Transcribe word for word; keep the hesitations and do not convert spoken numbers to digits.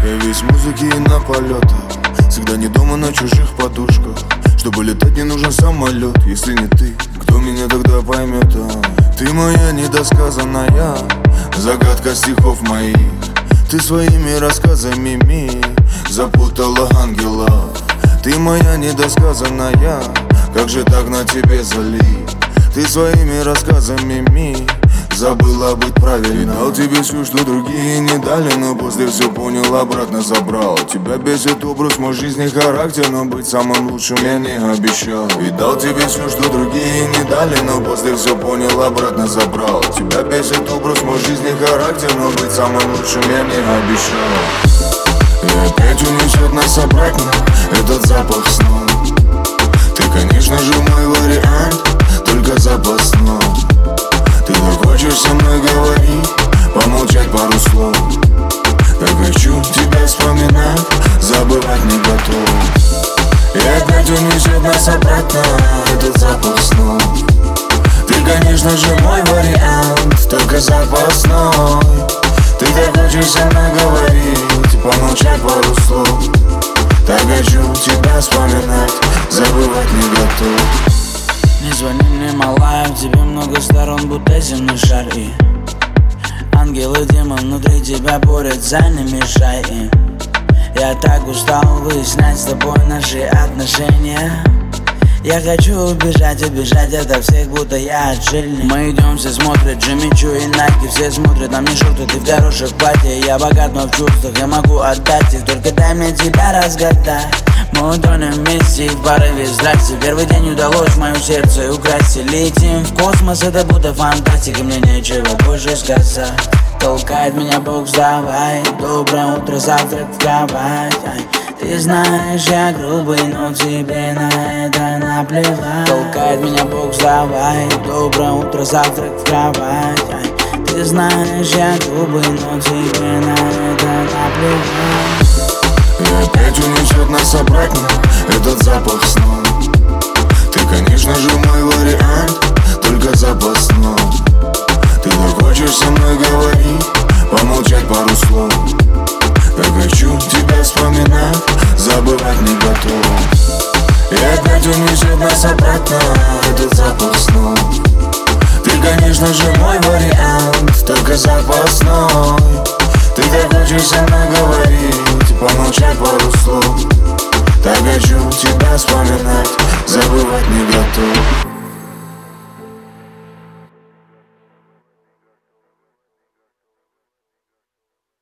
Я весь музыки и на полетах, всегда не дома на чужих подушках. Чтобы летать, не нужен самолет. Если не ты, кто меня тогда поймет? А? Ты моя недосказанная загадка стихов моих. Ты своими рассказами ми запутала ангела. Ты моя недосказанная, как же так на тебе залить? Ты своими рассказами ми забыла быть правильной. Дал тебе все, что другие не дали, но после все понял, обратно забрал. Тебя бесит образ, мой жизни характер, но быть самым лучшим я не обещал. И дал тебе все, что другие не дали, но после все понял, обратно забрал. Тебя бесит образ, мой жизни характер, но быть самым лучшим я не обещал. И опять унесет нас обратно этот запах снов. Ты, конечно же, мой вариант, только запасной. Ты так хочешь со мной говорить, помолчать пару слов. Так хочу тебя вспоминать, забывать не готов. И опять унесет нас обратно этот запах снов. Ты, конечно же, мой вариант, только запасной. Ты так хочешь со мной говорить, помолчать пару слов. Так хочу тебя вспоминать, забывать не готов. Не звони мне, малая, в тебе много сторон, будто земной шар. И ангел и демон внутри тебя борются, не мешай им. Я так устал выяснять с тобой наши отношения. Я хочу убежать, убежать ото всех, будто я отшельник. Мы идем, все смотрят, Джимми Чу и Найки. Все смотрят на мне шорты, ты в хороших платьях. Я богат, но в чувствах, я могу отдать их. Только дай мне тебя разгадать. Мы утонем вместе в порыве страсти. Первый день удалось мое сердце украсть. Летим в космос, это будто фантастика. Мне нечего больше сказать. Толкает меня Бог, вставай. Доброе утро, завтрак в кровать. Ты знаешь, я грубый, но тебе на это наплевать. Толкает меня Бог, вставай. Доброе утро, завтрак в кровать. Ты знаешь, я грубый, но тебе на это наплевать. И опять унесет нас обратно этот запах снов. Ты, конечно же, мой вариант, только запасной. Ты так хочешь со мной говорить, помолчать пару слов. Так хочу тебя вспоминать, забывать не готов. И опять унесет нас обратно этот запах снов. Ты, конечно же, мой вариант, только запасной. Ты так хочешь со мной говорить, помолчать пару слов. Так хочу тебя вспоминать, забывать не готов.